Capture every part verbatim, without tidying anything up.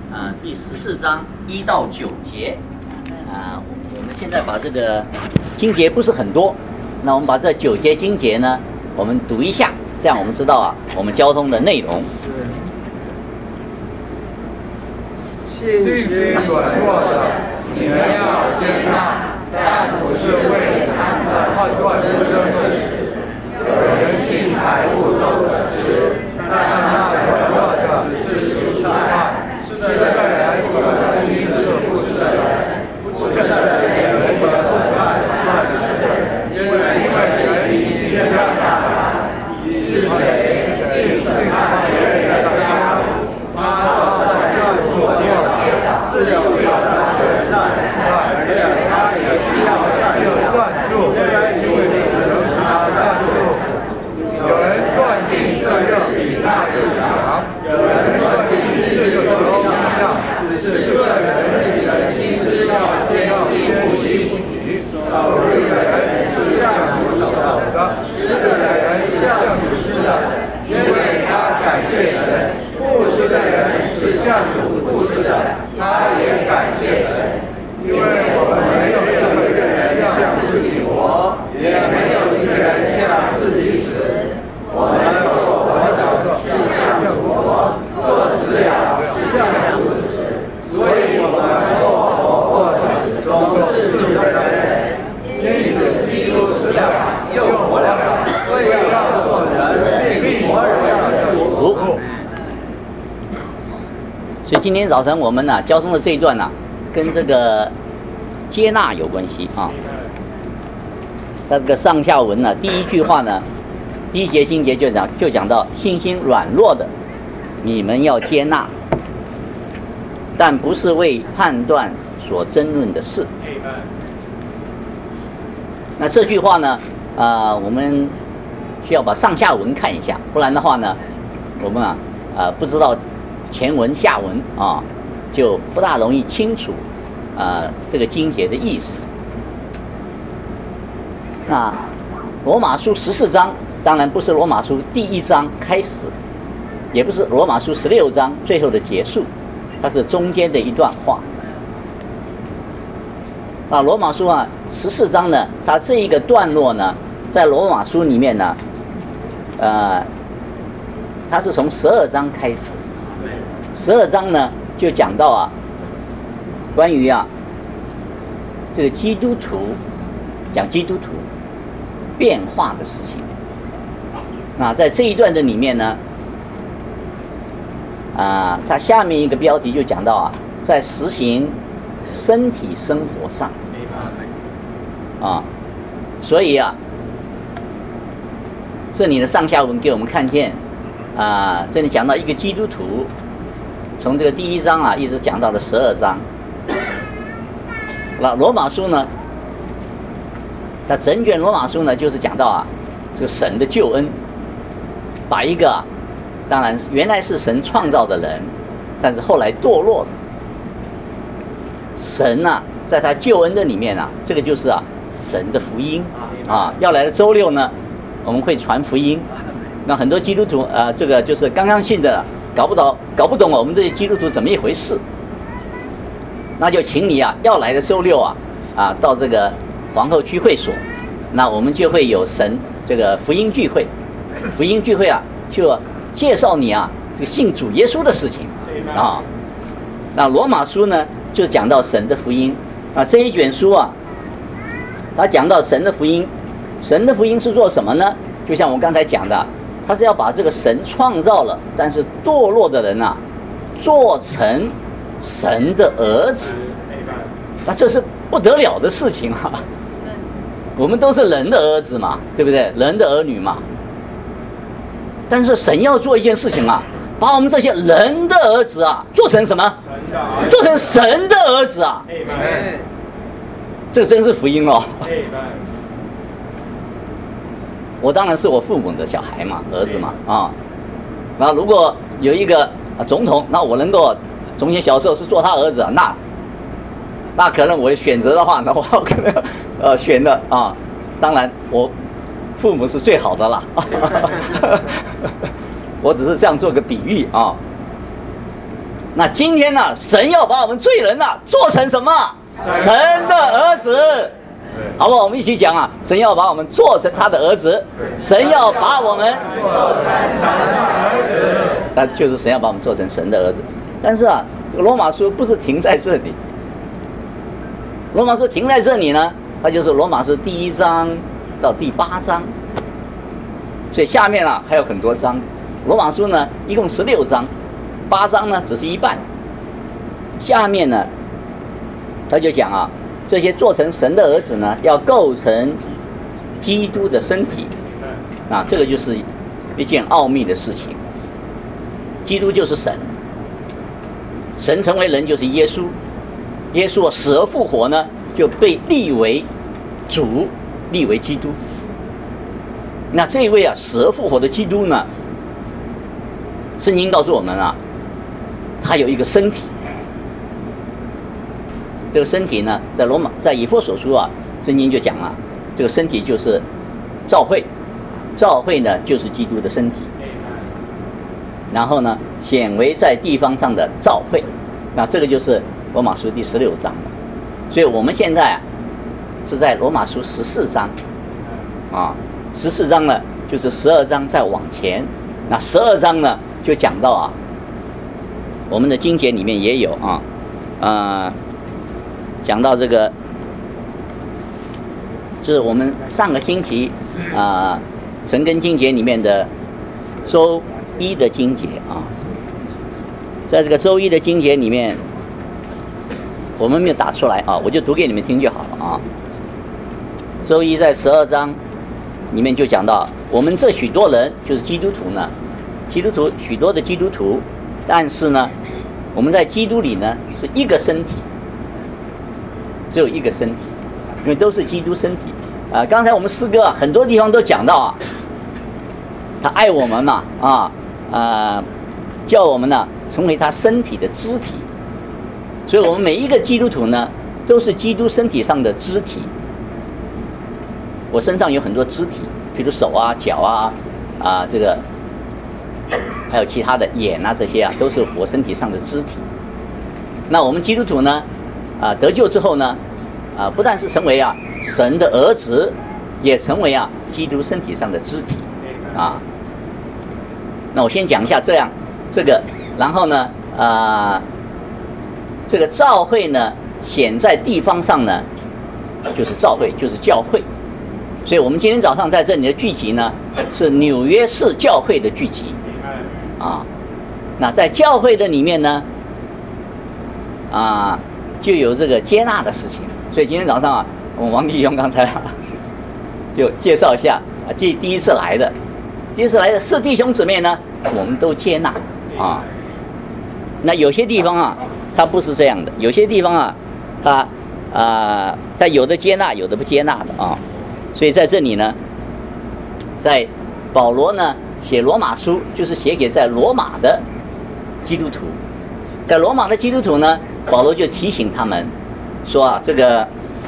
呃第十四章一到九节。啊、呃，我们现在把这个经节不是很多，那我们把这九节经节呢，我们读一下，这样我们知道啊，我们交通的内容。 信心软弱的，你们要接纳，但不是为他们判断出真实。有人信百物都可吃，但那软弱的只是蔬菜，吃的人不能轻视不吃的人，不吃的人也能不看算吃的人，因为神已经这样了。是谁进审判别人的家务，他都在这做料，只有有他的赞助，而且他也必要再有赞助，因为只能是他赞助。有人断定这个比那个强，有人断定这个都一样，只是个人自己的心思要坚信不疑。守律的人是向主守的，吃的人是向主吃的，因为他感谢神；不吃的人是向主不吃的，他也感谢神。因为我们没有一个人向自己活，也没有一个人向自己死。我们所活的是向主活，若死了是向主死。所以我们或活或死，总是主的人。因此基督死了又活了，为要做人并活人的主。 所以今天早晨我们呢、啊、交通的这一段呢、啊，跟这个接纳有关系啊。它这个上下文呢、啊，第一句话呢，第一节经节就讲就讲到信心软弱的，你们要接纳，但不是为判断所争论的事。那这句话呢，啊、呃，我们需要把上下文看一下，不然的话呢，我们啊，呃，不知道前文下文啊，就不大容易清楚啊、呃、这个经节的意思。那罗马书十四章当然不是罗马书第一章开始，也不是罗马书十六章最后的结束，它是中间的一段话。啊，罗马书啊十四章呢，它这一个段落呢，在罗马书里面呢，呃，它是从十二章开始，十二章呢就讲到啊，关于啊这个基督徒，讲基督徒变化的事情。那在这一段的里面呢，啊，它下面一个标题就讲到啊，在实行身体生活上，啊，所以啊，这里的上下文给我们看见，啊，这里讲到一个基督徒，从这个第一章啊，一直讲到了十二章。那罗马书呢，它整卷罗马书呢，就是讲到啊，这个神的救恩，把一个、啊，当然原来是神创造的人，但是后来堕落了。神啊，在他救恩的里面啊，这个就是啊神的福音啊。要来的周六呢，我们会传福音。那很多基督徒啊、呃，这个就是刚刚信的，搞不懂搞不懂我们这些基督徒怎么一回事。那就请你啊，要来的周六啊啊到这个皇后区会所，那我们就会有神这个福音聚会，福音聚会啊就介绍你啊这个信主耶稣的事情啊。那罗马书呢？就讲到神的福音啊，这一卷书啊，他讲到神的福音，神的福音是做什么呢？就像我刚才讲的，他是要把这个神创造了但是堕落的人啊，做成神的儿子，那这是不得了的事情啊！我们都是人的儿子嘛，对不对？人的儿女嘛。但是神要做一件事情啊。把我们这些人的儿子啊，做成什么？做成神的儿子啊！这个真是福音哦！我当然是我父母的小孩嘛，儿子嘛啊。那如果有一个总统，那我能够从前小时候是做他儿子，那那可能我选择的话，那我可能呃选的啊，当然我父母是最好的啦。我只是这样做个比喻啊。 那今天呢，神要把我们罪人呢、啊、做成什么？神的儿子，好不好？我们一起讲啊，神要把我们做成他的儿子，神要把我们做成神的儿子， 那就是神要把我们做成神的儿子。但是啊，这个罗马书不是停在这里，罗马书停在这里呢，它就是罗马书第一章到第八章，所以下面啊还有很多章。罗马书呢一共十六章，八章呢只是一半。下面呢，他就讲啊，这些做成神的儿子呢，要构成基督的身体啊，这个就是一件奥秘的事情。基督就是神，神成为人就是耶稣，耶稣死而复活呢，就被立为主，立为基督。那这一位啊死而复活的基督呢，圣经告诉我们啊，他有一个身体。这个身体呢，在罗马，在以弗所书啊，圣经就讲啊，这个身体就是教会，教会呢就是基督的身体。然后呢，显为在地方上的教会，那这个就是罗马书第十六章了。所以我们现在啊是在罗马书十四章，啊，十四章呢就是十二章再往前，那十二章呢就讲到啊，我们的经节里面也有啊，呃。讲到这个，就是我们上个星期啊，陈根经节里面的周一的经节啊，在这个周一的经节里面，我们没有打出来啊，我就读给你们听就好了啊。周一在十二章里面就讲到，我们这许多人就是基督徒呢，基督徒许多的基督徒，但是呢，我们在基督里呢是一个身体。只有一个身体，因为都是基督身体啊。刚才我们诗歌啊，很多地方都讲到啊，他爱我们嘛啊啊，叫我们呢成为他身体的肢体。所以我们每一个基督徒呢，都是基督身体上的肢体。我身上有很多肢体，比如手啊、脚啊啊，这个还有其他的眼啊，这些啊，都是我身体上的肢体。那我们基督徒呢？啊，得救之后呢，啊，不但是成为啊神的儿子，也成为啊基督身体上的肢体，啊。那我先讲一下这样这个，然后呢，啊，这个教会呢显在地方上呢，就是教会，就是教会。所以我们今天早上在这里的聚集呢，是纽约市教会的聚集，啊。那在教会的里面呢，啊。就有这个接纳的事情，所以今天早上啊，我们王弟兄刚才、啊、就介绍一下啊，这第一次来的，第一次来的四弟兄姊妹呢，我们都接纳啊。那有些地方啊，它不是这样的，有些地方啊，它啊，它有的接纳，有的不接纳的啊。所以在这里呢，在保罗呢写罗马书，就是写给在罗马的基督徒，在罗马的基督徒呢。保罗就提醒他们说啊，这个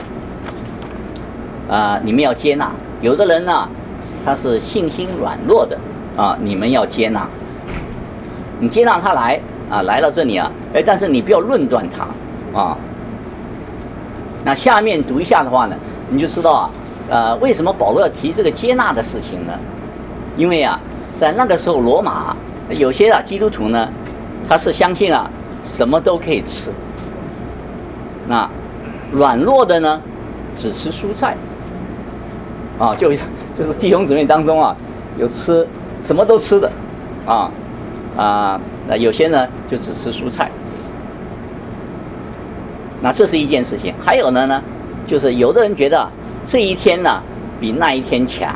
啊、呃，你们要接纳。有的人呢、啊，他是信心软弱的啊，你们要接纳。你接纳他来啊，来到这里啊，哎，但是你不要论断他啊。那下面读一下的话呢，你就知道啊，呃，为什么保罗要提这个接纳的事情呢？因为啊，在那个时候罗马有些啊基督徒呢，他是相信啊什么都可以吃。那软弱的呢，只吃蔬菜，啊，就就是弟兄姊妹当中啊，有吃什么都吃的，啊啊，那有些呢就只吃蔬菜。那这是一件事情。还有呢呢，就是有的人觉得、啊、这一天呢比那一天强，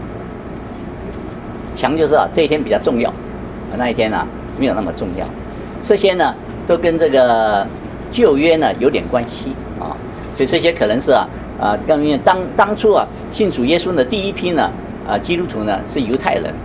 强就是啊这一天比较重要，啊那一天呢没有那么重要。这些呢都跟这个旧约呢有点关系啊，所以这些可能是啊啊，因为当当初啊信主耶稣的第一批呢啊基督徒呢是犹太人，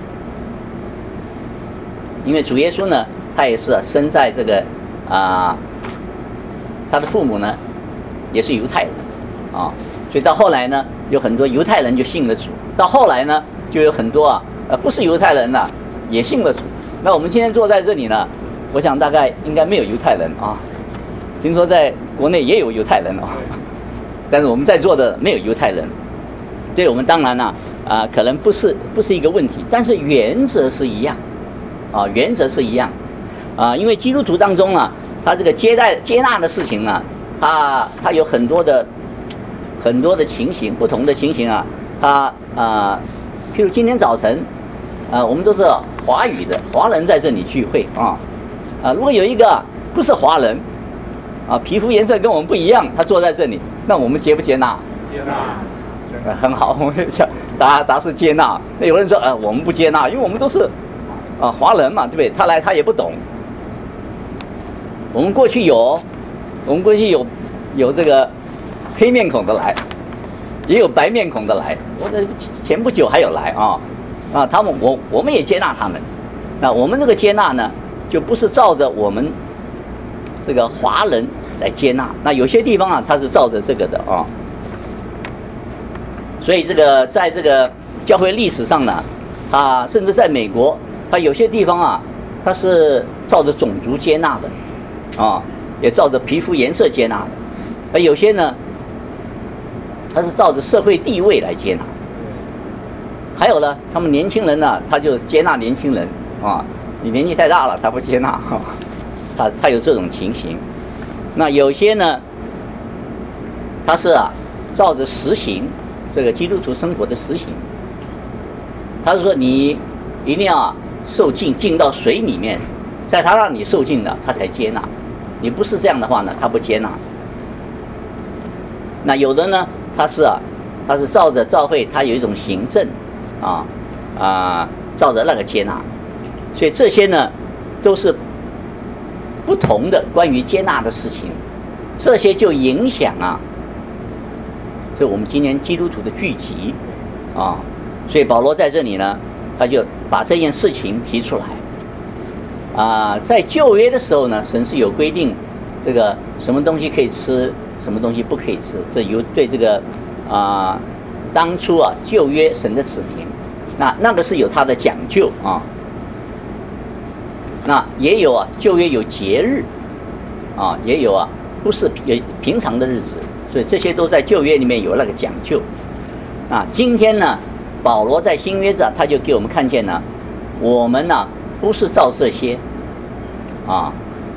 因为主耶稣呢他也是、啊、生在这个啊他的父母呢也是犹太人啊，所以到后来呢有很多犹太人就信了主，到后来呢就有很多啊呃不是犹太人呢、啊、也信了主。那我们今天坐在这里呢我想大概应该没有犹太人啊。听说在国内也有犹太人啊，但是我们在座的没有犹太人。对我们当然呢、啊，啊，可能不是不是一个问题，但是原则是一样，啊，原则是一样，啊，因为基督徒当中啊，他这个接待接纳的事情呢、啊，他他有很多的很多的情形，不同的情形啊，他啊，譬如今天早晨，啊，我们都是华语的华人在这里聚会啊，啊，如果有一个不是华人，啊，皮肤颜色跟我们不一样，他坐在这里，那我们接不接纳？ 接纳。 呃，很好，我们想答答是接纳。那有人说，呃，我们不接纳，因为我们都是啊华人嘛，对不对？他来他也不懂。我们过去有，我们过去有有这个黑面孔的来，也有白面孔的来。我这前不久还有来啊啊，他们我我们也接纳他们。那我们这个接纳呢，就不是照着我们这个华人来接纳。那有些地方啊，他是照着这个的啊。所以这个在这个教会历史上呢，啊，甚至在美国，它有些地方啊，它是照着种族接纳的，啊，也照着皮肤颜色接纳的，而有些呢，它是照着社会地位来接纳。还有呢，他们年轻人呢，他就接纳年轻人，啊，你年纪太大了，他不接纳，哈，他他有这种情形。那有些呢，他是啊，照着实行。这个基督徒生活的实行，他是说你一定要受浸，浸到水里面，在他让你受浸的，他才接纳。你不是这样的话呢，他不接纳。那有的呢，他是啊，他是照着教会，他有一种行政，啊啊，照着那个接纳。所以这些呢，都是不同的关于接纳的事情，这些就影响啊。是我们今年基督徒的聚集，啊，所以保罗在这里呢，他就把这件事情提出来，啊，在旧约的时候呢，神是有规定，这个什么东西可以吃，什么东西不可以吃，这有对这个啊，当初啊旧约神的指明，那那个是有它的讲究啊，那也有啊旧约有节日，啊，也有啊不是平平常的日子。所以这些都在旧约里面有那个讲究，啊，今天呢，保罗在新约这他就给我们看见呢，我们呢不是照这些，啊，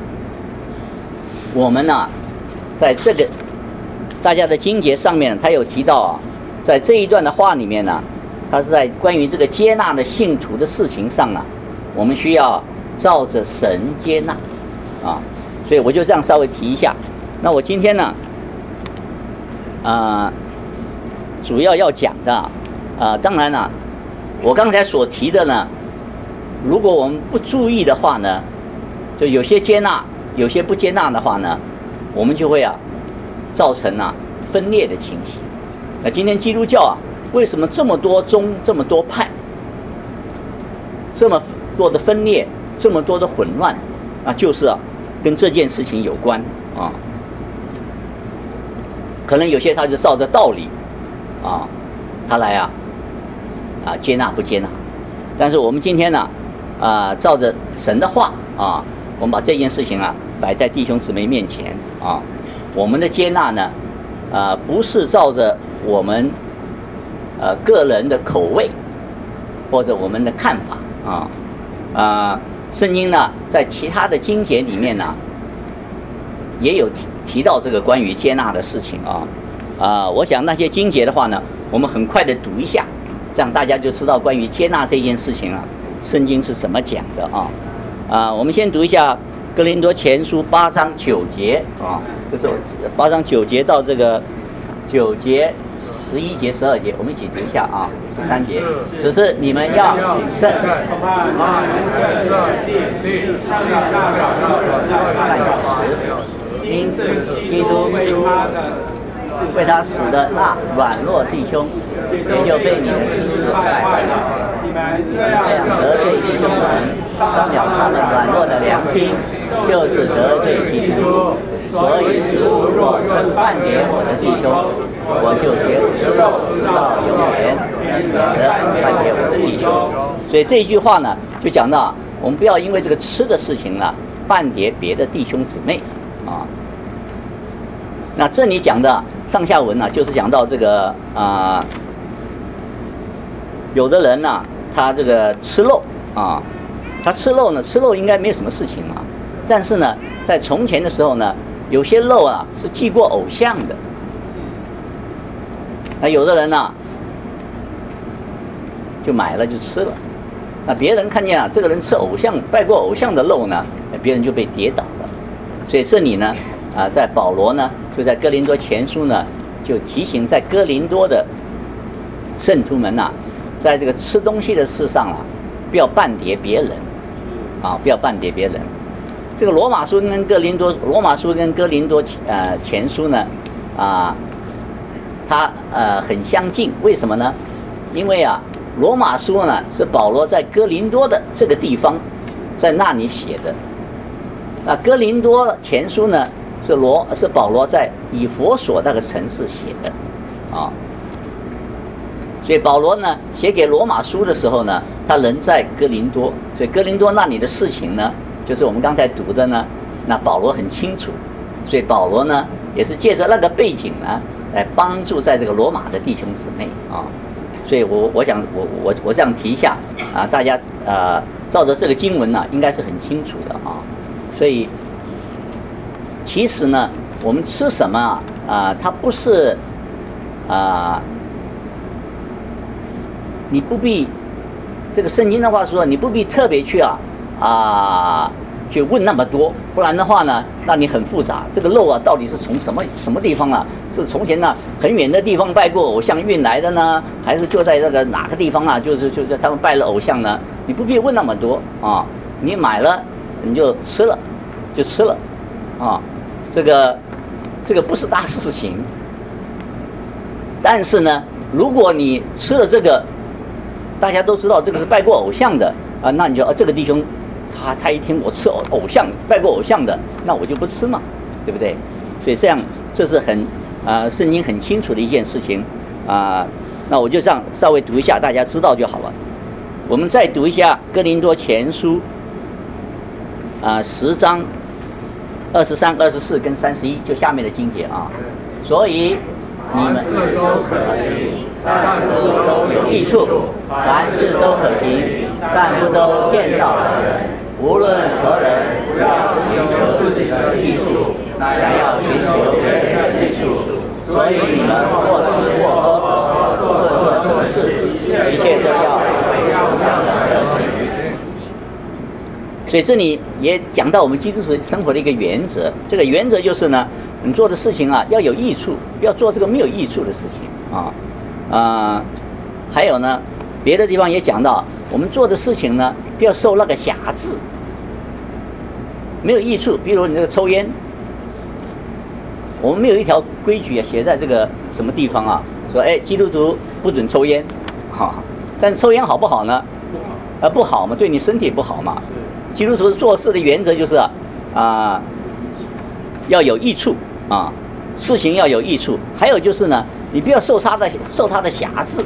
我们呢在这个大家的经节上面，他有提到啊，在这一段的话里面呢，他是在关于这个接纳的信徒的事情上呢，我们需要照着神接纳，啊，所以我就这样稍微提一下。那我今天呢？啊、呃，主要要讲的啊、呃，当然了、啊，我刚才所提的呢，如果我们不注意的话呢，就有些接纳，有些不接纳的话呢，我们就会啊，造成啊分裂的情形。那今天基督教啊，为什么这么多宗、这么多派，这么多的分裂，这么多的混乱啊，就是啊，跟这件事情有关啊。可能有些他就照着道理，啊，他来啊，啊接纳不接纳？但是我们今天呢，啊照着神的话啊，我们把这件事情啊摆在弟兄姊妹面前啊，我们的接纳呢，啊不是照着我们呃个人的口味或者我们的看法啊，啊圣经呢在其他的经节里面呢也有提。提到这个关于接纳的事情啊，啊，我想那些经节的话呢，我们很快的读一下，这样大家就知道关于接纳这件事情啊，圣经是怎么讲的啊。啊，我们先读一下哥林多前书八章九节啊，就是八章九节到这个九节、十一节、十二节，我们一起读一下啊，十三节，只是你们要谨慎。因基督为他的为他死的那软弱弟兄，也就被你们死害坏了。你们这样得罪弟兄们，伤了他们软弱的良心，就是得罪基督。所以食物若是犯给我的弟兄，我就绝不吃肉，直到永远，免得犯给我的弟兄。所以这一句话呢，就讲到我们不要因为这个吃的事情呢， 半叠别的弟兄姊妹啊。那这里讲的上下文呢、啊，就是讲到这个啊、呃，有的人呢、啊，他这个吃肉啊，他吃肉呢，吃肉应该没有什么事情嘛。但是呢，在从前的时候呢，有些肉啊是祭过偶像的。那有的人呢、啊，就买了就吃了。那别人看见啊，这个人吃偶像拜过偶像的肉呢，别人就被跌倒了。所以这里呢，啊，在保罗呢。就在哥林多前书呢，就提醒在哥林多的圣徒们呐、啊，在这个吃东西的事上啊，不要半叠别人，啊，不要半叠别人。这个罗马书跟哥林多，罗马书跟哥林多呃前书呢，啊，它呃很相近，为什么呢？因为啊，罗马书呢是保罗在哥林多的这个地方，在那里写的，那哥林多前书呢？是罗是保罗在以弗所那个城市写的，啊，所以保罗呢写给罗马书的时候呢，他人在哥林多，所以哥林多那里的事情呢，就是我们刚才读的呢，那保罗很清楚，所以保罗呢也是借着那个背景呢，来帮助在这个罗马的弟兄姊妹啊，所以我我想我我我这样提一下啊，大家呃照着这个经文呢、啊，应该是很清楚的啊，所以。其实呢，我们吃什么啊？啊、呃，它不是啊、呃，你不必这个圣经的话说，你不必特别去啊啊、呃、去问那么多，不然的话呢，那你很复杂。这个肉啊，到底是从什么什么地方啊？是从前呢很远的地方拜过偶像运来的呢，还是就在那个哪个地方啊？就是就是他们拜了偶像呢？你不必问那么多啊，你买了你就吃了，就吃了啊。这个，这个不是大事情，但是呢，如果你吃了这个，大家都知道这个是拜过偶像的啊，那你就啊，这个弟兄，他他一听我吃偶偶像拜过偶像的，那我就不吃嘛，对不对？所以这样这是很啊，圣经很清楚的一件事情啊。那我就这样稍微读一下，大家知道就好了。我们再读一下哥林多前书啊，十章。二十三、二十四跟三十一，就下面的经节啊。所以你们凡事都可行，但不都有益处； 凡事都可行，但不都建造人。无论何人， 不要寻求自己的益处，乃要寻求别人的益处。 所以你们或吃或喝，或做做什么事，一切都要为要向神而行。所以这里也讲到我们基督徒生活的一个原则，这个原则就是呢，你做的事情啊要有益处，不要做这个没有益处的事情啊啊、呃。还有呢，别的地方也讲到，我们做的事情呢，不要受那个辖制，没有益处。比如你这个抽烟，我们没有一条规矩啊写在这个什么地方啊，说哎基督徒不准抽烟，哈、啊，但抽烟好不好呢？啊不好嘛，对你身体不好嘛。基督徒做事的原则就是啊，啊、呃，要有益处啊，事情要有益处。还有就是呢，你不要受他的受他的辖制。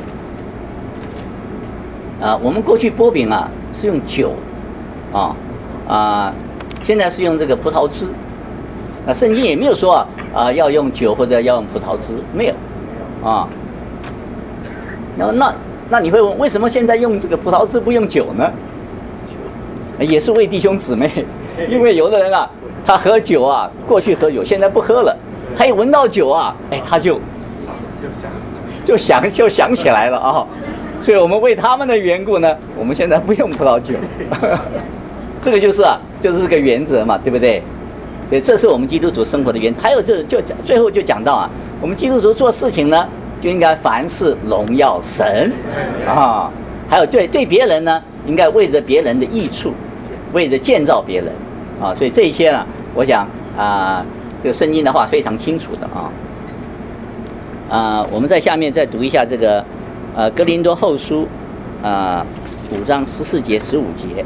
啊，我们过去剥饼啊是用酒，啊啊，现在是用这个葡萄汁。啊，圣经也没有说啊啊要用酒或者要用葡萄汁，没有，啊。那那那你会问，为什么现在用这个葡萄汁不用酒呢？也是为弟兄姊妹，因为有的人啊，他喝酒啊，过去喝酒，现在不喝了，他一闻到酒啊，哎，他就就想就想起来了啊，所以我们为他们的缘故呢，我们现在不用葡萄酒，这个就是啊，就是这个原则嘛，对不对？所以这是我们基督徒生活的原则。还有就就讲最后就讲到啊，我们基督徒做事情呢，就应该凡事荣耀神啊，还有对对别人呢，应该为着别人的益处。为着建造别人啊，所以这一些呢，我想啊、呃，这个圣经的话非常清楚的啊。啊、呃，我们在下面再读一下这个呃哥林多后书啊五、呃、章十四节、十五节。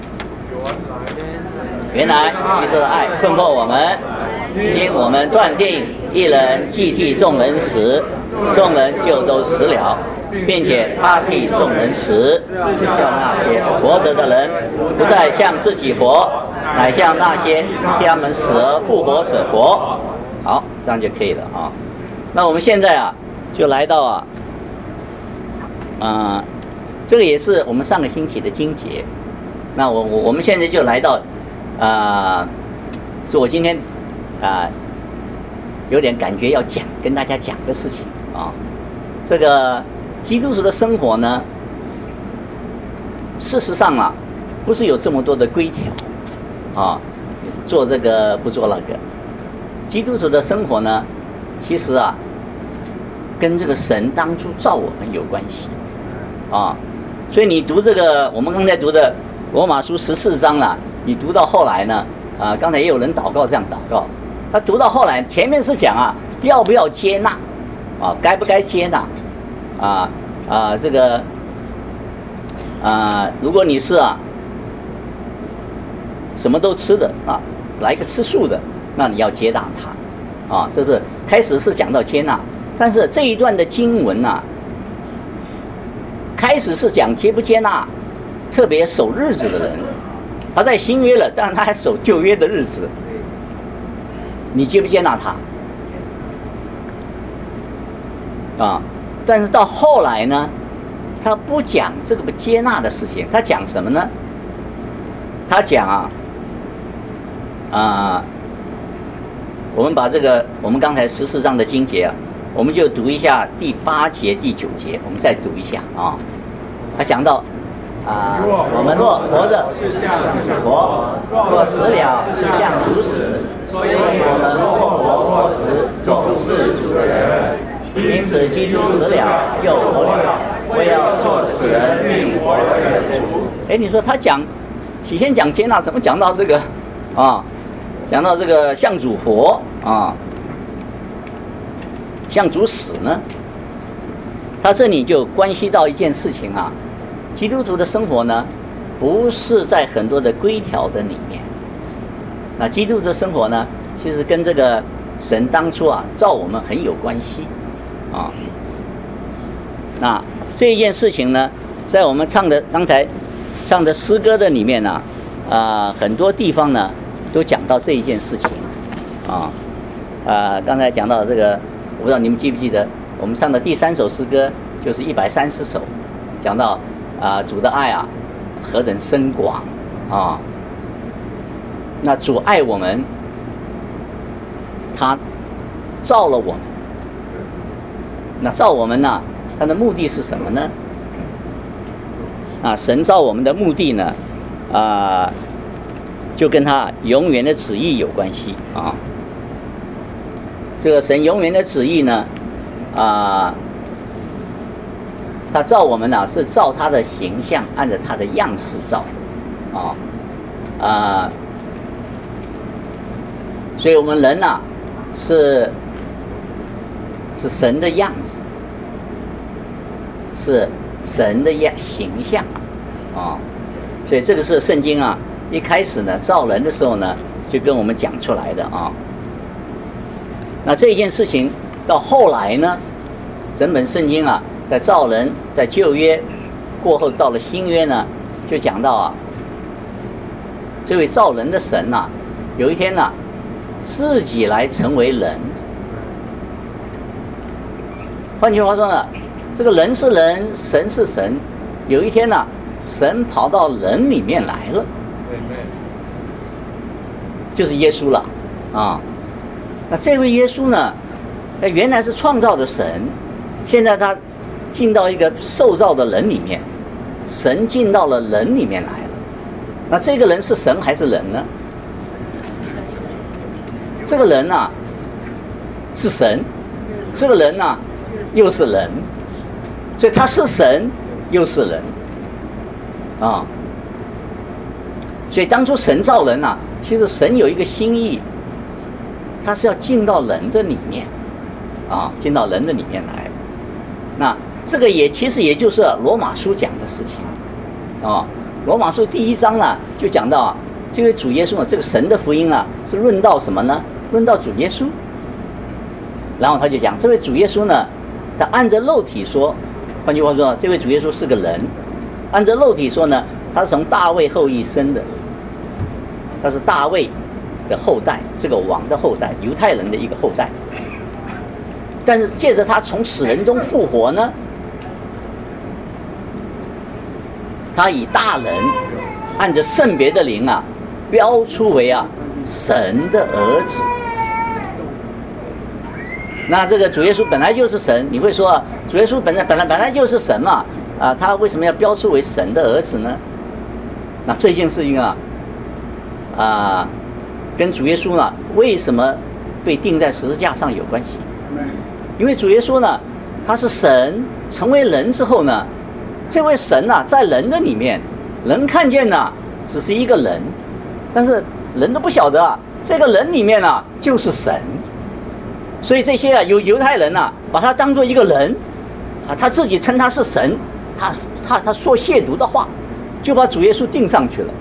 原来基督的爱困迫我们，因我们断定一人既替众人死，众人就都死了， 并且他替众人死，是叫那些活着的人不再向自己活，乃向那些替他们死而复活者活。好，这样就可以了啊。那我们现在啊，就来到啊，啊、呃，这个也是我们上个星期的经节。那我我我们现在就来到，啊、呃，是我今天啊、呃、有点感觉要讲跟大家讲的事情啊。这个基督徒的生活呢，事实上啊，不是有这么多的规条啊，做这个不做那个。基督徒的生活呢，其实啊，跟这个神当初造我们有关系啊。所以你读这个，我们刚才读的罗马书十四章了，你读到后来呢，啊，刚才也有人祷告这样祷告，他读到后来，前面是讲啊，要不要接纳，啊，该不该接纳，啊啊，这个啊，如果你是啊，什么都吃的啊，来一个吃素的，那你要接纳他，啊，这是开始是讲到接纳，但是这一段的经文啊，开始是讲接不接纳特别守日子的人，他在新约了，但是他还守旧约的日子，你接不接纳他？啊，但是到后来呢，他不讲这个不接纳的事情，他讲什么呢？他讲啊，啊，我们把这个我们刚才十四章的经节啊，我们就读一下第八节、第九节，我们再读一下啊。他讲到啊，我们若活着是像主活，若死了是像主死，所以我们或活或死，总是主的人。因此基督死了又活了，我要做死人并活人的主。哎，你说他讲起先讲接纳，怎么讲到这个啊？讲到这个向主活啊，向主死呢？他这里就关系到一件事情啊，基督徒的生活呢，不是在很多的规条的里面。那基督徒的生活呢，其实跟这个神当初啊造我们很有关系啊。那这一件事情呢，在我们唱的刚才唱的诗歌的里面呢，啊、呃，很多地方呢都讲到这一件事情啊。啊，刚才讲到这个，我不知道你们记不记得，我们唱的第三首诗歌就是一百三十首，讲到啊、呃、主的爱啊何等深广啊。那主爱我们，他造了我们，那造我们呢，他的目的是什么呢？啊，神造我们的目的呢，啊，就跟他永远的旨意有关系啊。这个神永远的旨意呢，啊，他造我们呢是照他的形象，按照他的样式造的，啊，啊，所以我们人呢是是神的样子，是神的样形象，啊，所以这个是圣经啊一开始呢造人的时候呢就跟我们讲出来的啊。那这件事情到后来呢，整本圣经啊，在造人，在旧约过后到了新约呢，就讲到啊，这位造人的神呐、啊，有一天呐、啊，自己来成为人。换句话说呢，这个人是人，神是神，有一天呢、啊，神跑到人里面来了，就是耶稣了啊。那这位耶稣呢，他原来是创造的神，现在他进到一个受造的人里面，神进到了人里面来了。那这个人是神还是人呢？这个人啊是神，这个人啊又是人，所以他是神又是人啊。所以当初神造人啊，其实神有一个心意，他是要进到人的里面啊，进到人的里面来。那这个也其实也就是罗马书讲的事情啊。罗马书第一章呢就讲到啊，这位主耶稣啊，这个神的福音啊是论到什么呢？论到主耶稣。然后他就讲，这位主耶稣呢，他按着肉体说， 换句话说，这位主耶稣是个人，按照肉体说呢，他是从大卫后裔生的，他是大卫的后代，这个王的后代，犹太人的一个后代。但是借着他从死人中复活呢，他以大人按着圣别的灵啊，标出为啊神的儿子。那这个主耶稣本来就是神，你会说啊，主耶稣本来本来本来就是神嘛，啊，他为什么要标出为神的儿子呢？那这件事情啊，啊，跟主耶稣呢为什么被钉在十字架上有关系？因为主耶稣呢，他是神成为人之后呢，这位神啊，在人的里面，人看见呢只是一个人，但是人都不晓得啊，这个人里面呢就是神。所以这些啊犹犹太人啊，把他当作一个人啊，他自己称他是神，他他他说亵渎的话，就把主耶稣钉上去了。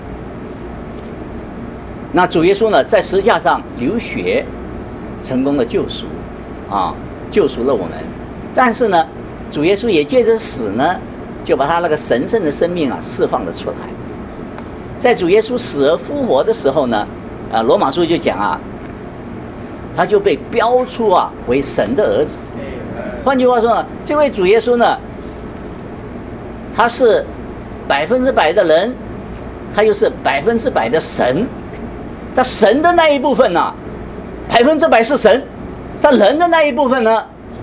那主耶稣呢，在十字架上流血，成功的救赎啊。救赎了我们，但是呢，主耶稣也借着死呢，就把他那个神圣的生命啊释放了出来。在主耶稣死而复活的时候呢，啊，罗马书就讲啊，他就被标出啊为神的儿子。换句话说呢，这位主耶稣呢，他是百分之百的人，他又是百分之百的神。他神的那一部分呢、啊，百分之百是神。他人的那一部分呢，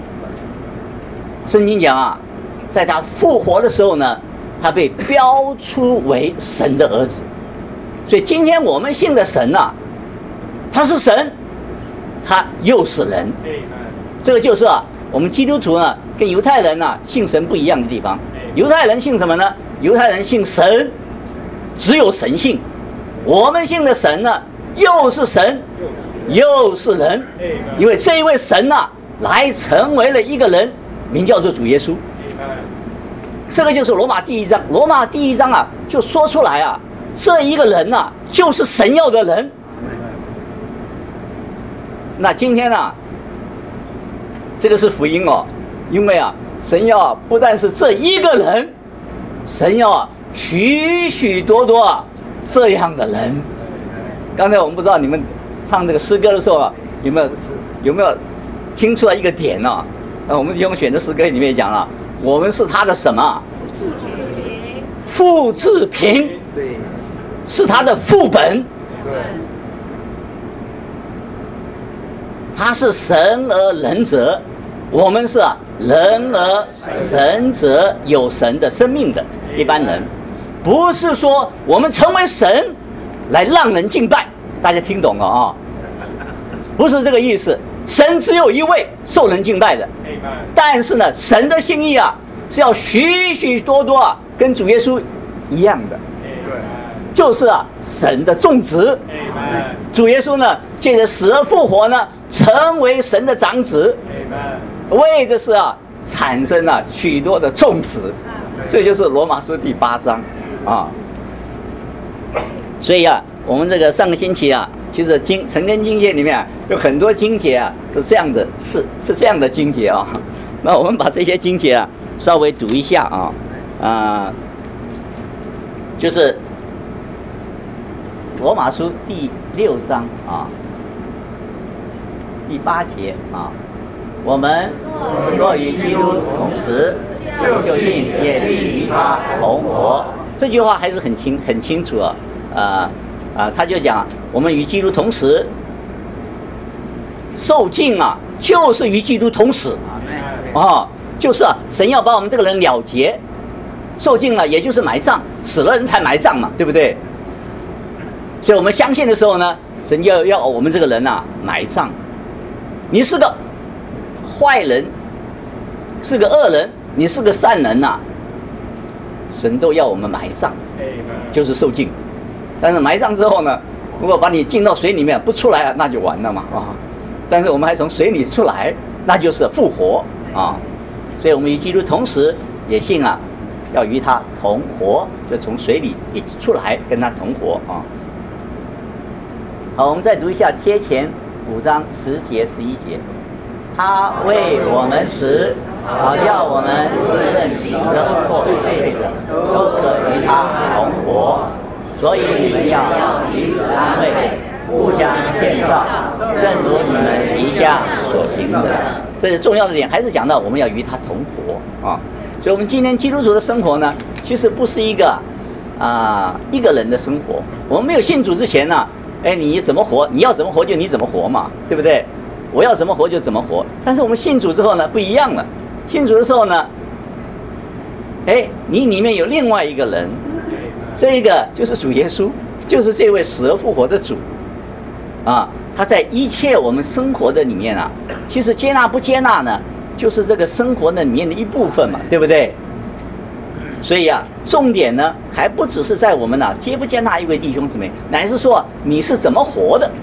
圣经讲啊，在他复活的时候呢，他被标出为神的儿子。所以今天我们信的神啊，他是神，他又是人。这个就是啊，我们基督徒呢跟犹太人啊信神不一样的地方。犹太人信什么呢？犹太人信神，只有神性。我们信的神呢，又是神又是人，因为这一位神啊来成为了一个人，名叫做主耶稣。这个就是罗马第一章，罗马第一章啊就说出来啊，这一个人啊就是神要的人。那今天啊，这个是福音哦，因为啊神要啊不但是这一个人，神要啊许许多多啊这样的人。刚才我们不知道你们唱这个诗歌的时候啊，有没有有没有听出来一个点呢、啊？那我们弟兄选的诗歌里面也讲了，我们是他的什么？复制品，对，是他的副本。他是神而人者，我们是啊人而神者，有神的生命的一般人，不是说我们成为神来让人敬拜。大家听懂了啊？不是这个意思。神只有一位受人敬拜的，但是呢，神的心意啊是要许许多多啊，跟主耶稣一样的，就是啊神的种子。主耶稣呢，借着死而复活呢，成为神的长子，为的是啊产生了、啊、许多的种子。这就是罗马书第八章啊。所以啊，我们这个上个星期啊，其实经陈根经节里面、啊、有很多经节啊是这样的，是是这样的经节啊。那我们把这些经节啊稍微读一下啊，啊、呃，就是罗马书第六章啊，第八节啊，我们若与基督同时，就信也必与他同活。这句话还是很清很清楚啊。啊、呃、啊，他就讲我们与基督同时受尽啊，就是与基督同死啊，就是啊，神要把我们这个人了结，受尽了，也就是埋葬，死了人才埋葬嘛，对不对？所以我们相信的时候呢，神要要我们这个人啊埋葬。你是个坏人，是个恶人，你是个善人呐、啊，神都要我们埋葬，就是受尽。但是埋葬之后呢，如果把你浸到水里面不出来了，那就完了嘛啊！但是我们还从水里出来，那就是复活啊！所以我们与基督同时也信啊，要与他同活，就从水里一起出来跟他同活啊！好，我们再读一下贴前五章十节十一节，他为我们死， 好叫我们无论喜乐或悲的，都可与他同活。所以你们要彼此安慰，互相建造，正如你们一向所行的。这是重要的点，还是讲到我们要与他同活啊。所以，我们今天基督徒的生活呢，其实不是一个啊、呃、一个人的生活。我们没有信主之前呢，哎，你怎么活？你要怎么活就你怎么活嘛，对不对？我要怎么活就怎么活。但是我们信主之后呢，不一样了。信主的时候呢，哎，你里面有另外一个人，这个就是主耶稣，就是这位死而复活的主啊。他在一切我们生活的里面啊，其实接纳不接纳呢，就是这个生活的里面的一部分嘛，对不对？所以啊，重点呢还不只是在我们啊接不接纳一位弟兄姊妹，乃是说你是怎么活的。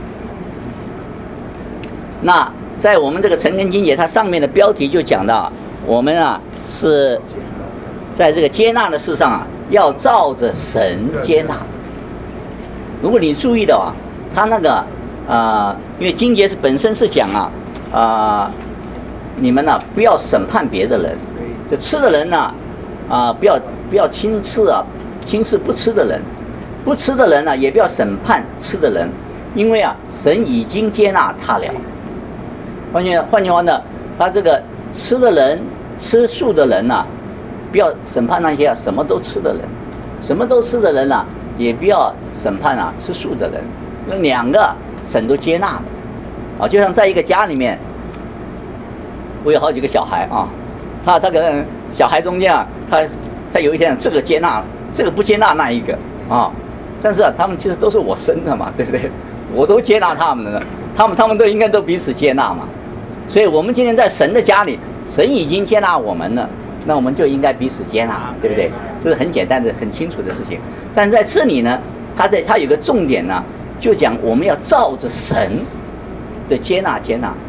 那在我们这个陈根经解，它上面的标题就讲到，我们啊是在这个接纳的事上啊，要照着神接纳。如果你注意的啊，他那个啊、呃，因为经节是本身是讲啊啊、呃，你们呢、啊、不要审判别的人，就吃的人呢啊、呃、不要不要轻视啊，轻视不吃的人，不吃的人呢、啊、也不要审判吃的人，因为啊神已经接纳他了。换句换句话呢，他这个吃的人吃素的人呢、啊，不要审判那些啊什么都吃的人，什么都吃的人呢、啊，也不要审判啊吃素的人，那两个神都接纳了啊，就像在一个家里面，我有好几个小孩啊，他他可能小孩中间啊，他他有一天这个接纳，这个不接纳那一个啊，但是啊，他们其实都是我生的嘛，对不对？我都接纳他们的，他们他们都应该都彼此接纳嘛。所以我们今天在神的家里，神已经接纳我们了，那我们就应该彼此接纳，对不对？这是很简单的、很清楚的事情。但在这里呢，他在他有个重点呢，就讲我们要照着神的接纳接纳。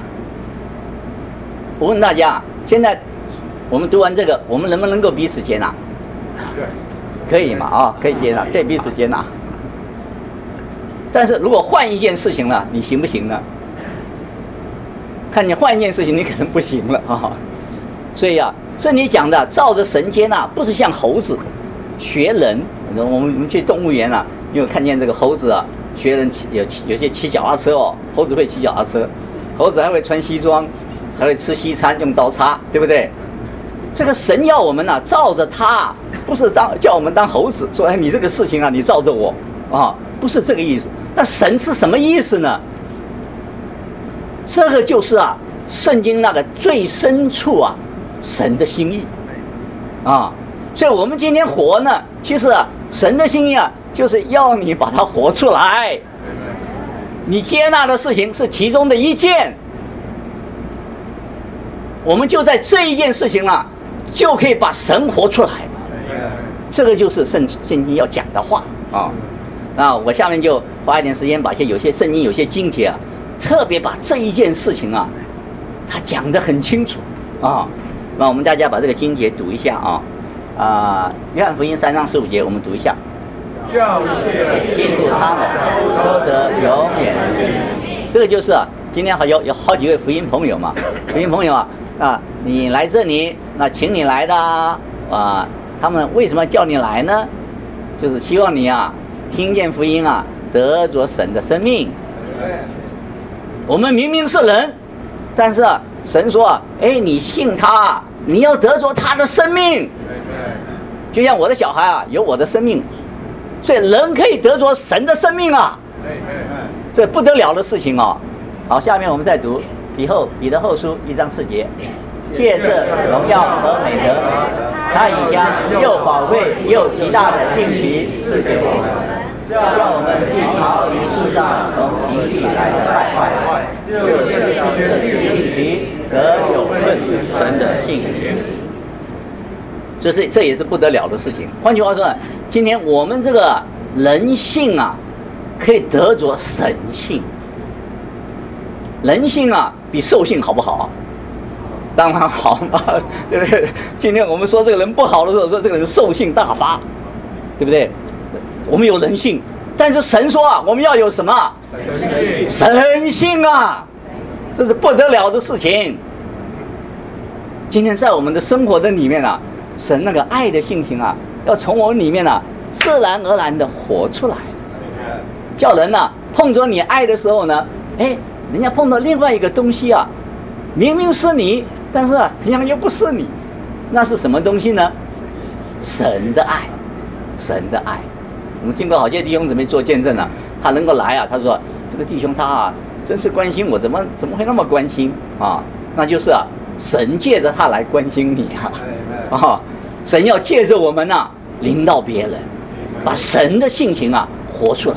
我问大家，现在我们读完这个，我们能不能够彼此接纳？可以嘛？啊、哦，可以接纳，可以彼此接纳。但是如果换一件事情了，你行不行呢？看你换一件事情，你可能不行了啊。所以啊，这里讲的照着神接纳，不是像猴子学人。我们我们去动物园啊，因为看见这个猴子啊，学人骑有有些骑脚踏车哦，猴子会骑脚踏车，猴子还会穿西装，还会吃西餐，用刀叉，对不对？这个神要我们呢、啊，照着他，不是当叫我们当猴子，说哎你这个事情啊，你照着我啊，不是这个意思。那神是什么意思呢？这个就是啊，圣经那个最深处啊，神的心意啊。所以我们今天活呢，其实啊，神的心意啊，就是要你把它活出来。你接纳的事情是其中的一件，我们就在这一件事情啊，就可以把神活出来。这个就是圣圣经要讲的话啊。那我下面就花一点时间，把些有些圣经有些经节啊，特别把这一件事情啊，他讲得很清楚啊。那我们大家把这个经节读一下啊。啊，约翰福音三章十五节，我们读一下。 叫一切信入他们都得永远。这个就是啊，今天好有有好几位福音朋友嘛，福音朋友啊啊，你来这里，那请你来的啊，啊他们为什么叫你来呢？就是希望你啊，听见福音啊，得着神的生命。我们明明是人，但是啊，神说啊，哎，你信他，你要得着他的生命。就像我的小孩啊，有我的生命，所以人可以得着神的生命啊，这不得了的事情哦。好，下面我们再读以后彼得后书一章四节，借着荣耀和美德，他已将又宝贵又极大的信息赐给我们，叫我们既逃离世上从极地来的败坏，就借着这信息得有份神的信息。这是这也是不得了的事情。换句话说，今天我们这个人性啊，可以得着神性。人性啊，比兽性好不好？当然好嘛，对不对？今天我们说这个人不好的时候，说这个人兽性大发，对不对？我们有人性，但是神说啊，我们要有什么？神性。神性啊，这是不得了的事情。 今天在我们的生活的里面啊，神那个爱的性情啊，要从我们里面啊自然而然的活出来，叫人啊碰着你爱的时候呢，哎，人家碰到另外一个东西啊，明明是你，但是啊，好像又不是你，那是什么东西呢？神的爱，神的爱。我们听过好些弟兄姊妹做见证啊，他能够来啊，他说这个弟兄他啊，真是关心我，怎么怎么会那么关心啊？那就是啊，神借着他来关心你啊，啊，神要借着我们啊，领导别人，把神的性情啊活出来。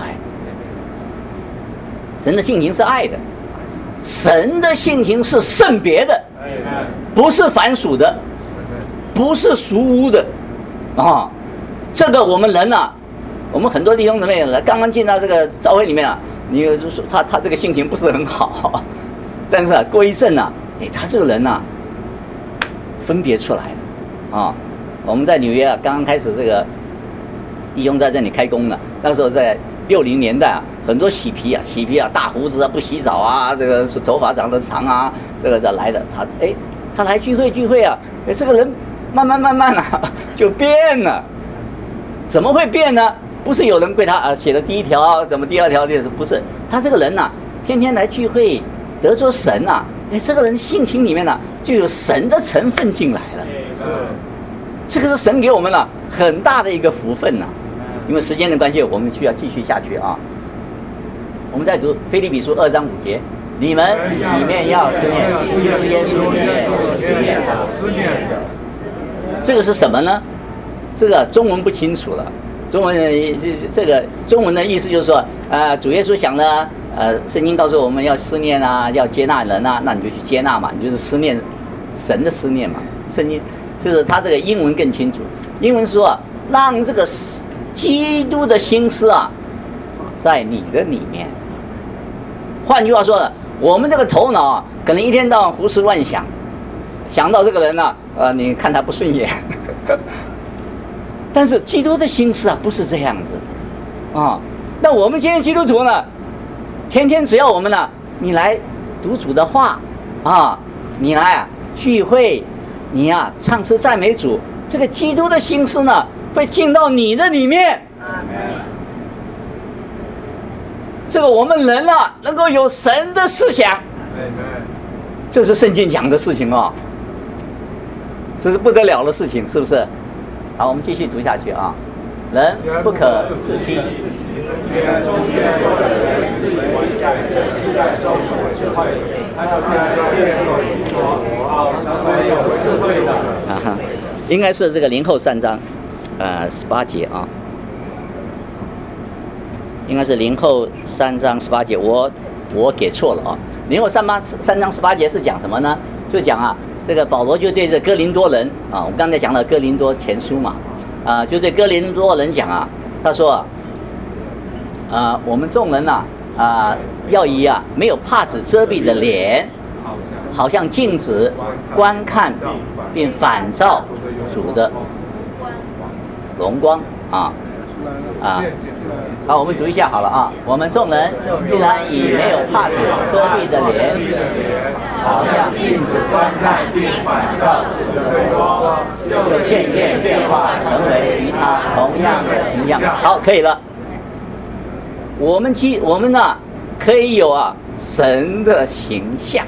神的性情是爱的，神的性情是圣别的，不是凡属的，不是俗污的啊。这个我们人呐、啊，我们很多弟兄姊妹刚刚进到这个教会里面啊，你说他他这个性情不是很好，但是啊，过一阵啊，哎，他这个人呐、啊，分别出来了啊。我们在纽约啊，刚刚开始这个弟兄在这里开工呢，那时候在六零年代啊，很多洗皮啊，洗皮啊，大胡子啊，不洗澡啊，这个是头发长得长啊，这个这来的，他哎，他来聚会聚会啊，哎，这个人慢慢慢慢啊就变了，怎么会变呢？不是有人为他啊写的第一条，怎么第二条这是不是？他这个人呐、啊，天天来聚会，得着神呐、啊，哎，这个人性情里面呢、啊、就有神的成分进来了，这个是神给我们了很大的一个福分呐、啊。因为时间的关系，我们需要继续下去啊。我们再读腓立比书二章五节，你们里面要思念基督耶稣里面所思念的。这个是什么呢？这个中文不清楚了。中文这个中文的意思就是说，呃，主耶稣想呢，呃，圣经告诉我们要思念啊，要接纳人啊，那你就去接纳嘛，你就是思念神的思念嘛。圣经就是他这个英文更清楚，英文说、啊、让这个基督的心思啊，在你的里面。换句话说呢，我们这个头脑啊，可能一天到晚胡思乱想，想到这个人呢、啊，呃，你看他不顺眼。但是基督的心思啊，不是这样子，啊，那我们今天基督徒呢，天天只要我们呢，你来读主的话，啊，你来啊聚会，你啊唱诗赞美主，这个基督的心思呢，会进到你的里面。这个我们人啊，能够有神的思想，这是圣经讲的事情哦，这是不得了的事情，是不是？好，我们继续读下去啊。人不可自欺，啊哈，应该是这个林后三章，呃，十八节啊。应该是林后三章十八节，我我给错了啊。林后三八三章十八节是讲什么呢？就讲啊，这个保罗就对这哥林多人啊，我们刚才讲了哥林多前书嘛，啊，就对哥林多人讲啊，他说啊，啊我们众人呐 啊, 啊要以啊没有帕子遮蔽的脸，好像镜子观看并反照主的荣光啊啊。好，我们读一下好了啊。我们众人既然以没有帕子遮蔽的脸，好像镜子观看并反照主的荣光，就渐渐变化成为与他同样的形象。好，可以了。我们基我们呢、啊、可以有啊神的形象。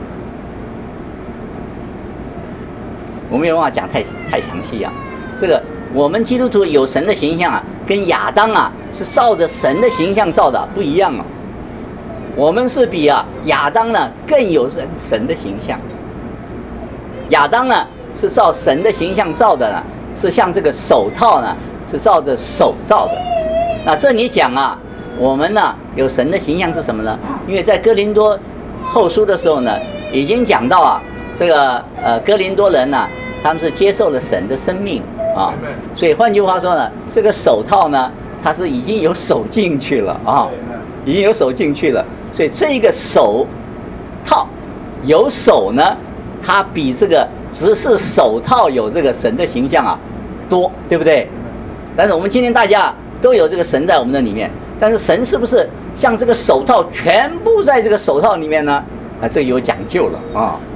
我没有办法讲太太详细啊，这个。我们基督徒有神的形象啊，跟亚当啊是照着神的形象造的不一样啊。我们是比啊亚当呢更有神神的形象。亚当呢是照神的形象造的呢，是像这个手套呢是照着手造的。那这里讲啊，我们呢有神的形象是什么呢？因为在哥林多后书的时候呢，已经讲到啊，这个呃哥林多人呢、啊，他们是接受了神的生命。啊，所以换句话说呢，这个手套呢，它是已经有手进去了啊，已经有手进去了，所以这个手套有手呢，它比这个只是手套有这个神的形象啊多，对不对？但是我们今天大家都有这个神在我们的里面，但是神是不是像这个手套全部在这个手套里面呢？啊，这有讲究了啊。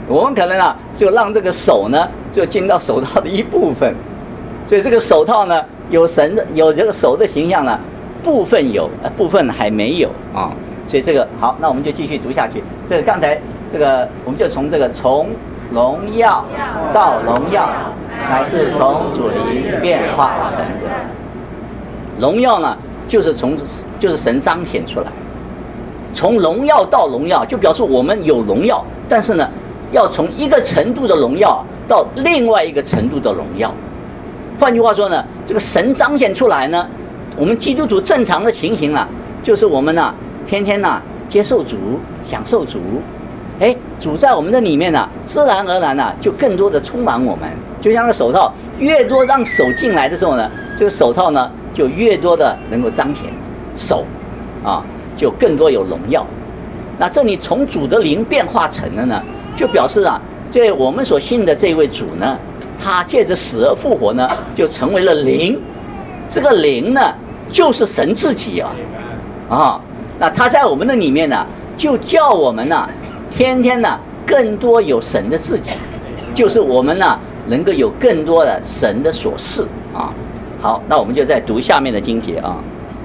我们可能啊，就让这个手呢，就进到手套的一部分。所以这个手套呢，有神的，有这个手的形象呢，部分有，呃，部分还没有啊。所以这个好，那我们就继续读下去。这个刚才这个，我们就从这个从荣耀到荣耀，乃是从主灵变化成的。荣耀呢，就是从就是神彰显出来。从荣耀到荣耀，就表示我们有荣耀，但是呢，要从一个程度的荣耀到另外一个程度的荣耀。换句话说呢，这个神彰显出来呢，我们基督徒正常的情形啊，就是我们呢、啊，天天呢、啊、接受主，享受主，哎，主在我们的里面呢、啊，自然而然呢、啊，就更多的充满我们。就像那个手套，越多让手进来的时候呢，这个手套呢，就越多的能够彰显手，啊，就更多有荣耀。那这里从主的灵变化成了呢，就表示啊，这我们所信的这位主呢，他借着死而复活呢，就成为了灵。这个灵呢，就是神自己啊，啊，那他在我们的里面呢，就叫我们呢，天天呢，更多有神的自己，就是我们呢，能够有更多的神的所示啊。好，那我们就再读下面的经节啊，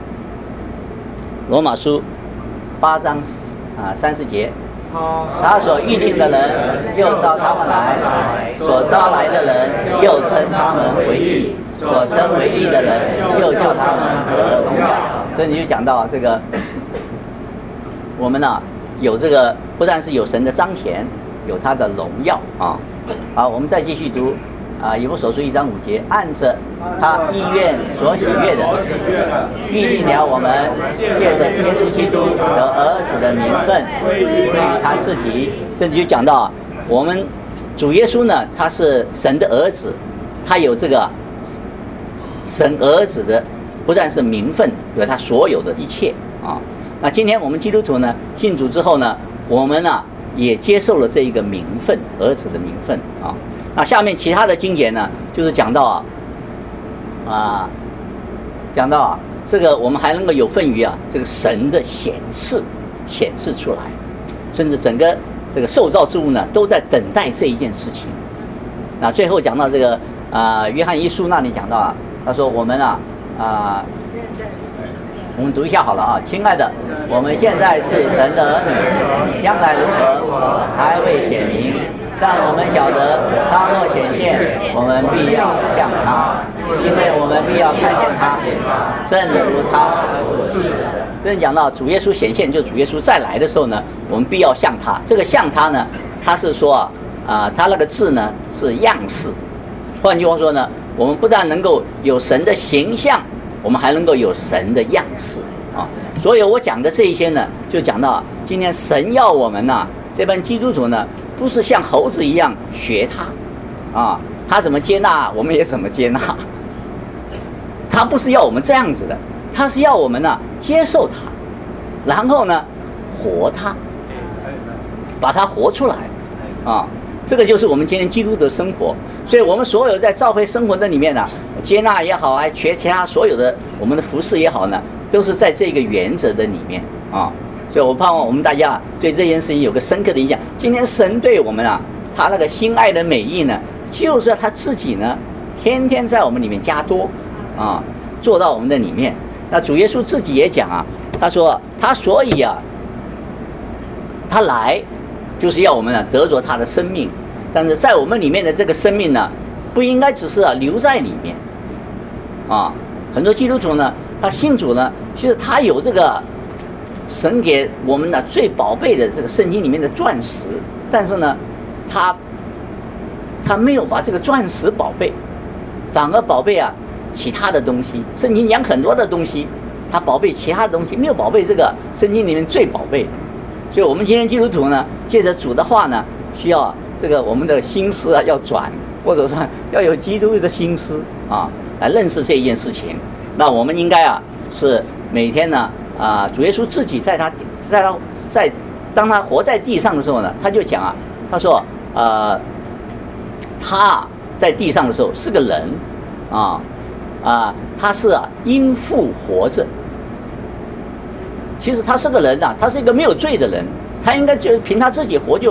罗马书八章啊三十节。他所预定的人又召他们来，所招来的人又称他们为义，所称为义的人又叫他们得荣耀。所以你就讲到这个，我们呢、啊、有这个不但是有神的彰显，有他的荣耀啊。好，我们再继续读啊，以弗所书一章五节，按着他意愿所喜悦的，预定了我们借着耶稣基督得儿子的名分归于他自己。这里就讲到我们主耶稣呢，他是神的儿子，他有这个神儿子的，不但是名分，有他所有的一切啊。那今天我们基督徒呢，信主之后呢，我们呢也接受了这一个名分，儿子的名分啊。那下面其他的经节呢，就是讲到啊，啊，讲到啊，这个我们还能够有份于啊，这个神的显示显示出来，甚至整个这个受造之物呢，都在等待这一件事情。那最后讲到这个啊、呃，约翰一书那里讲到啊，他说我们啊啊、呃，我们读一下好了啊，亲爱的，我们现在是神的儿女，将来如何还未显明。但我们晓得，他若显现，我们必要像他，因为我们必要看见他，正如他所是的。这讲到主耶稣显现，就主耶稣再来的时候呢，我们必要像他。这个像他呢，他是说啊，呃、他那个字呢是样式。换句话说呢，我们不但能够有神的形象，我们还能够有神的样式啊。所以我讲的这一些呢，就讲到今天神要我们呢、啊，这帮基督徒呢。不是像猴子一样学他，啊，他怎么接纳我们也怎么接纳。他不是要我们这样子的，他是要我们呢、啊、接受他，然后呢活他，把它活出来，啊，这个就是我们今天基督的生活。所以我们所有在教会生活的里面呢、啊，接纳也好，还学其他所有的我们的服事也好呢，都是在这个原则的里面啊。所以我盼望我们大家对这件事情有个深刻的印象。今天神对我们啊，他那个心爱的美意呢，就是他自己呢，天天在我们里面加多，啊，做到我们的里面。那主耶稣自己也讲啊，他说他所以啊，他来就是要我们呢得着他的生命，但是在我们里面的这个生命呢，不应该只是啊留在里面，啊，很多基督徒呢，他信主呢，其实他有这个。神给我们的最宝贝的这个圣经里面的钻石，但是呢，他他没有把这个钻石宝贝，反而宝贝啊其他的东西。圣经讲很多的东西，他宝贝其他的东西，没有宝贝这个圣经里面最宝贝的。所以我们今天基督徒呢，借着主的话呢，需要这个我们的心思啊要转，或者说要有基督的心思啊来认识这一件事情。那我们应该啊是每天呢。啊，主耶稣自己在他，在他，在当他活在地上的时候呢，他就讲啊，他说，呃，他在地上的时候是个人，啊啊，他是啊因父活着。其实他是个人呐、啊，他是一个没有罪的人，他应该就凭他自己活就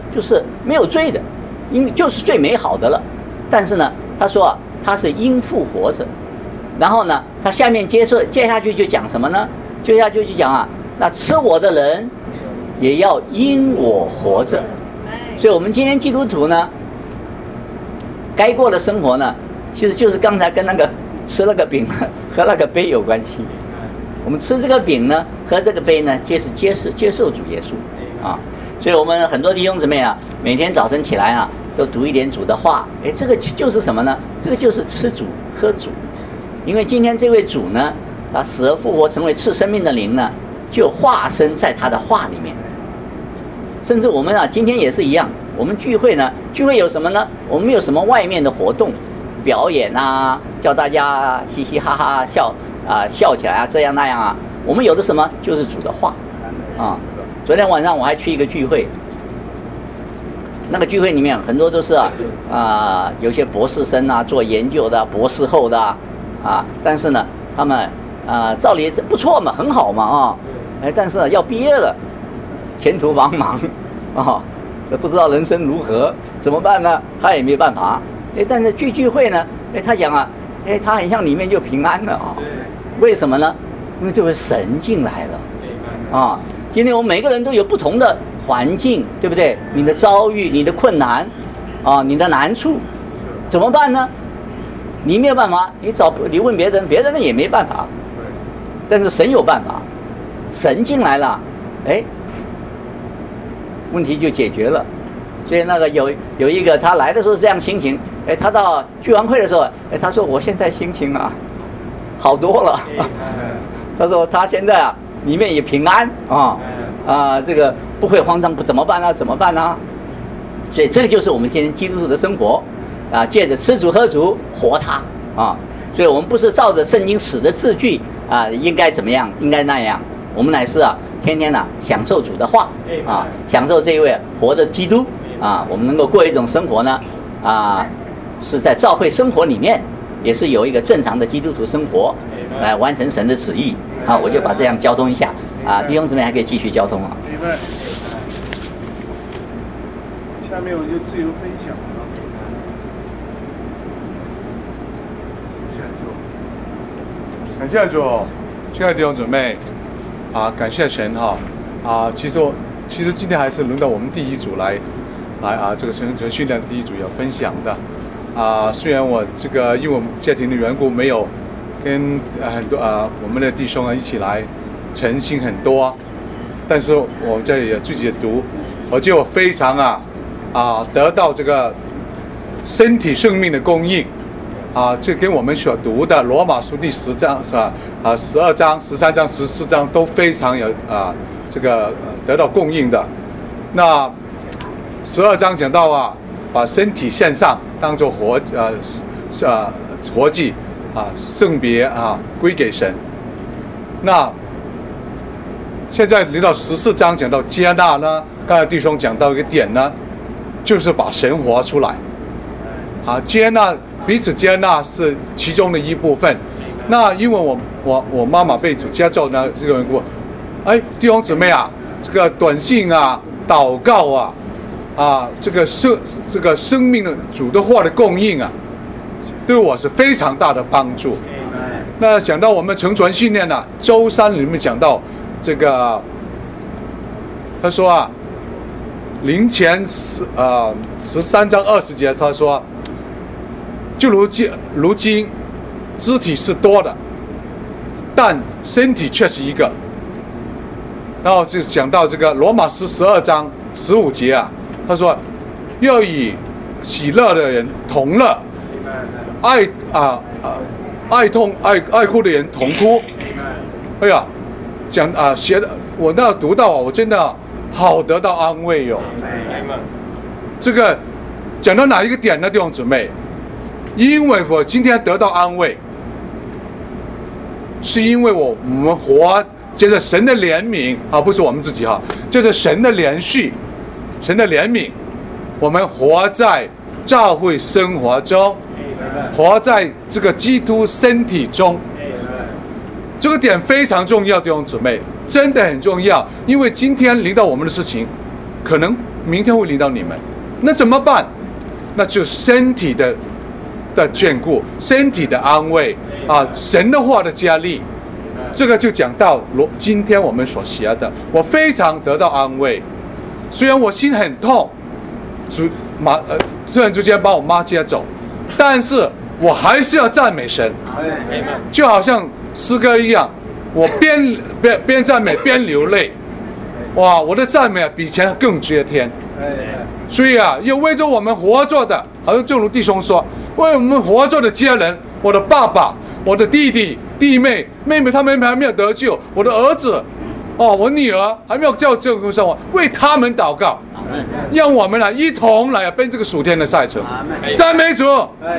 就是没有罪的，因就是最美好的了。但是呢，他说啊，他是因复活着。然后呢，他下面接受接下去就讲什么呢？接下去就讲啊，那吃我的人也要因我活着。所以我们今天基督徒呢，该过的生活呢，其实就是刚才跟那个吃那个饼和那个杯有关系。我们吃这个饼呢，喝这个杯呢，皆是接受接受主耶稣啊。所以我们很多弟兄姊妹啊，每天早晨起来啊，都读一点主的话。哎，这个就是什么呢？这个就是吃主喝主。因为今天这位主呢，他死而复活，成为赐生命的灵呢，就化身在他的话里面。甚至我们啊，今天也是一样，我们聚会呢，聚会有什么呢？我们有什么外面的活动、表演啊，叫大家嘻嘻哈哈笑啊、笑起来啊，这样那样啊。我们有的什么？就是主的话啊。昨天晚上我还去一个聚会，那个聚会里面很多都是啊啊，有些博士生啊，做研究的、博士后的啊。啊，但是呢，他们啊，照理不错嘛，很好嘛啊，哎，但是呢，要毕业了，前途茫茫啊，这不知道人生如何，怎么办呢？他也没办法。哎，但是聚聚会呢，哎，他讲啊，哎，他很像里面就平安了啊。为什么呢？因为这位神进来了啊。今天我们每个人都有不同的环境，对不对？你的遭遇、你的困难啊，你的难处，怎么办呢？你没有办法，你找你问别人，别人也没办法。但是神有办法，神进来了，哎，问题就解决了。所以那个有有一个他来的时候是这样心情，哎，他到聚完会的时候，哎，他说我现在心情啊好多了。他说他现在啊里面也平安啊啊，这个不会慌张，不怎么办呢？怎么办呢？所以这个就是我们今天基督徒的生活。啊，借着吃主喝主活他啊，所以我们不是照着圣经死的字句啊，应该怎么样，应该那样，我们乃是啊，天天啊享受主的话啊，享受这一位活的基督啊，我们能够过一种生活呢啊，是在教会生活里面，也是有一个正常的基督徒生活，来完成神的旨意啊，我就把这样交通一下啊，弟兄姊妹还可以继续交通啊。 下面我就自由分享了。 感谢主，亲爱的弟兄姊妹，啊，感谢神哈，啊，其实我其实今天还是轮到我们第一组来，来啊，这个成成训练第一组要分享的，啊，虽然我这个因为我们家庭的缘故没有跟呃很多啊我们的弟兄啊一起来诚心很多，但是我这里也自己也读，我觉得我非常啊啊得到这个身体生命的供应。啊，这跟我们所读的罗马书第十章是吧？啊，十二章、十三章、十四章都非常有啊，这个、呃、得到供应的。那十二章讲到啊，把身体献上，当作活呃是啊活祭啊，圣别啊归给神。那现在临到十四章讲到接纳呢，刚才弟兄讲到一个点呢，就是把神活出来啊，接纳。彼此接纳是其中的一部分。那因为我我我妈妈被主接受呢，这个缘故，哎，弟兄姊妹啊，这个短信啊、祷告啊、啊这个生这个生命的主的话的供应啊，对我是非常大的帮助。那想到我们乘船训练呢、啊，周三里面讲到这个，他说啊，灵前十呃十三章二十节，他说。就如今，如今肢体是多的，但身体却是一个。然后就讲到这个罗马书十二章十五节啊，他说要与喜乐的人同乐，爱啊啊爱痛爱爱哭的人同哭。哎呀，讲啊写的我那读到啊，我真的好得到安慰哟、哦。这个讲到哪一个点呢，弟兄姊妹？因为我今天得到安慰，是因为我我们活接着神的怜悯啊，不是我们自己哈，接着神的连续，神的怜悯，我们活在教会生活中，活在这个基督身体中，这个点非常重要，弟兄姊妹，真的很重要，因为今天临到我们的事情，可能明天会临到你们，那怎么办？那就是身体的的眷顾，身体的安慰啊，神的话的加力。这个就讲到罗今天我们所学的，我非常得到安慰。虽然我心很痛，主马呃，虽然主今天把我妈接走，但是我还是要赞美神，就好像诗歌一样，我边边边赞美边流泪。哇，我的赞美啊，比以前更接天。所以啊，要为着我们活着的，好像正如弟兄说，为我们活着的家人，我的爸爸、我的弟弟、弟妹、妹妹，他们还没有得救，我的儿子，哦，我女儿还没有叫这个生活，为他们祷告，让我们来一同来奔这个属天的赛程。赞美主！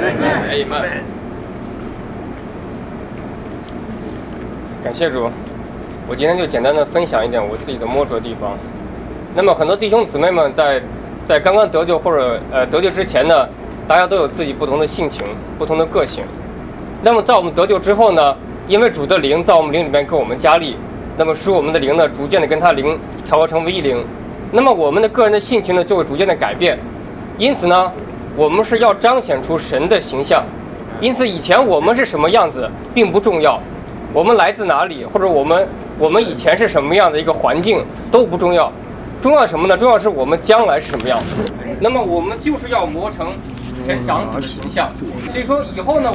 感谢主。我今天就简单的分享一点我自己的摸着的地方。那么很多弟兄姊妹们在在刚刚得救或者呃得救之前呢，大家都有自己不同的性情、不同的个性。那么在我们得救之后呢，因为主的灵在我们灵里面给我们加力，那么使我们的灵呢逐渐的跟他灵调和成为一灵。那么我们的个人的性情呢就会逐渐的改变。因此呢，我们是要彰显出神的形象。因此以前我们是什么样子并不重要，我们来自哪里，或者我们我们以前是什么样的一个环境都不重要，重要什么呢？重要是我们将来是什么样的。那么我们就是要磨成神长子的形象。所以说以后呢。